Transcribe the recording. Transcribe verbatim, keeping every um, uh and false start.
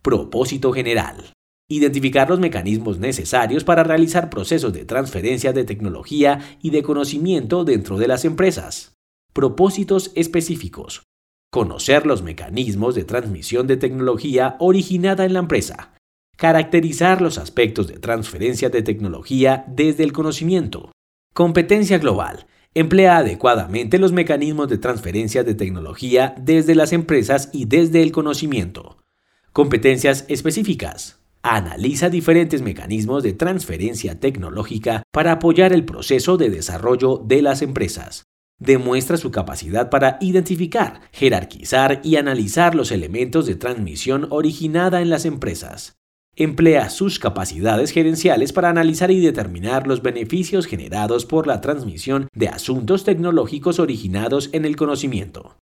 Propósito general. Identificar los mecanismos necesarios para realizar procesos de transferencia de tecnología y de conocimiento dentro de las empresas. Propósitos específicos. Conocer los mecanismos de transmisión de tecnología originada en la empresa. Caracterizar los aspectos de transferencia de tecnología desde el conocimiento. Competencia global. Emplea adecuadamente los mecanismos de transferencia de tecnología desde las empresas y desde el conocimiento. Competencias específicas. Analiza diferentes mecanismos de transferencia tecnológica para apoyar el proceso de desarrollo de las empresas. Demuestra su capacidad para identificar, jerarquizar y analizar los elementos de transmisión originada en las empresas. Emplea sus capacidades gerenciales para analizar y determinar los beneficios generados por la transmisión de asuntos tecnológicos originados en el conocimiento.